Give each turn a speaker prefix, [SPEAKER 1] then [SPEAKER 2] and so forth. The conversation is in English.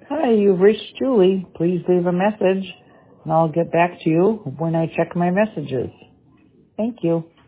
[SPEAKER 1] Hi, you've reached Julie. Please leave a message, and I'll get back to you when I check my messages. Thank you.